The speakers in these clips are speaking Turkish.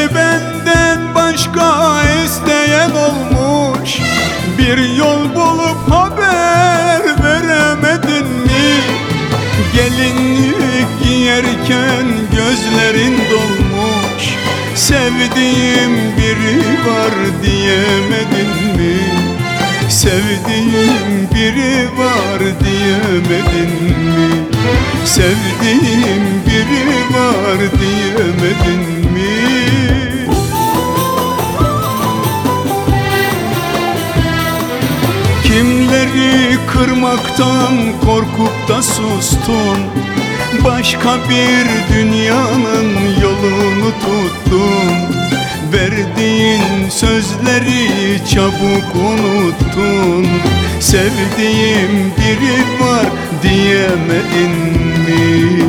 benden başka isteyen olmuş. Bir yol bulup haber veremedin mi? Gelinlik giyerken gözlerin dolmuş. Sevdiğim biri var diyemedin mi? Sevdiğim biri var diyemedin mi? Sevdiğim biri var diyemedin mi? Kimleri kırmaktan korkup da sustun? Başka bir dünyanın yolunu tuttun. Verdiğin sözleri çabuk unuttun. Sevdiğim biri var diyemedin mi?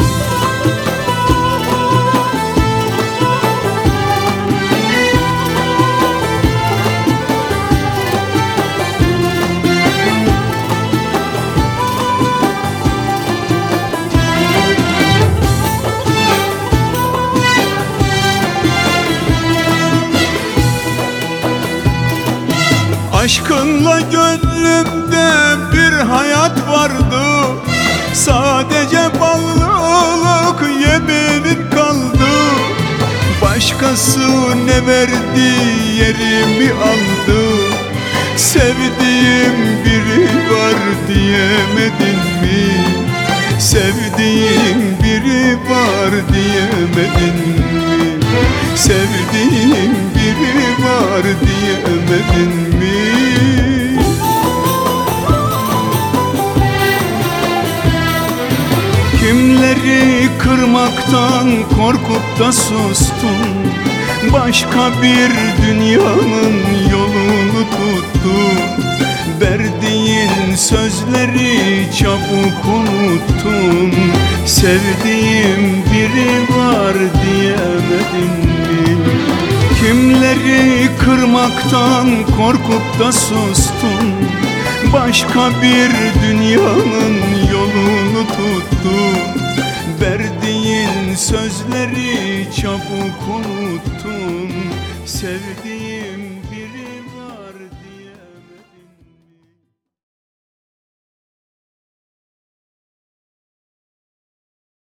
Aşkınla gönlümde bir hayat vardı. Sadece bağlılık yeminim kaldı. Başkası ne verdi yerimi aldı. Sevdiğim biri var diyemedin mi? Sevdiğim biri var diyemedin mi? Sevdiğim biri var diyemedin mi? Kimleri kırmaktan korkup da sustun? Başka bir dünyanın yolunu tuttun. Verdiğin sözleri çabuk unuttun. Sevdiğim biri var diyemedin mi? Kimleri kırmaktan korkup da sustun? Başka bir dünyanın yolunu tuttun. Verdiğin sözleri çabuk unuttun. Sevdiğin